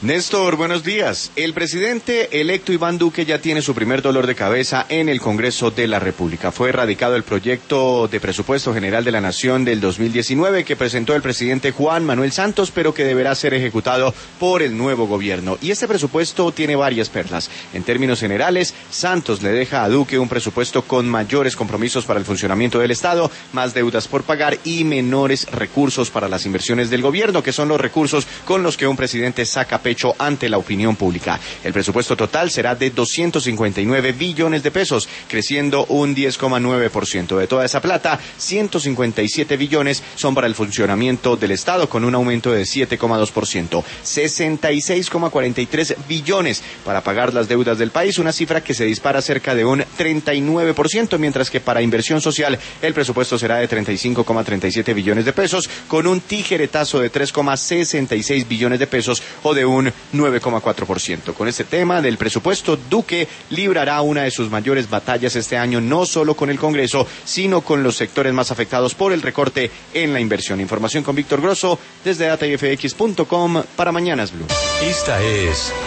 Néstor, buenos días. El presidente electo Iván Duque ya tiene su primer dolor de cabeza en el Congreso de la República. Fue radicado el proyecto de presupuesto general de la Nación del 2019 que presentó el presidente Juan Manuel Santos, pero que deberá ser ejecutado por el nuevo gobierno. Y este presupuesto tiene varias perlas. En términos generales, Santos le deja a Duque un presupuesto con mayores compromisos para el funcionamiento del Estado, más deudas por pagar y menores recursos para las inversiones del gobierno, que son los recursos con los que un presidente saca pecho ante la opinión pública. El presupuesto total será de 259 billones de pesos, creciendo un 10,9%. De toda esa plata, 157 billones son para el funcionamiento del Estado, con un aumento de 7,2%. 66,43 billones para pagar las deudas del país, una cifra que se dispara cerca de un 39%, mientras que para inversión social el presupuesto será de 35,37 billones de pesos, con un tijeretazo de 3,66 billones de pesos o de un 9,4%. Con este tema del presupuesto, Duque librará una de sus mayores batallas este año, no solo con el Congreso, sino con los sectores más afectados por el recorte en la inversión. Información con Víctor Grosso desde datafx.com para Mañanas Blue. Esta es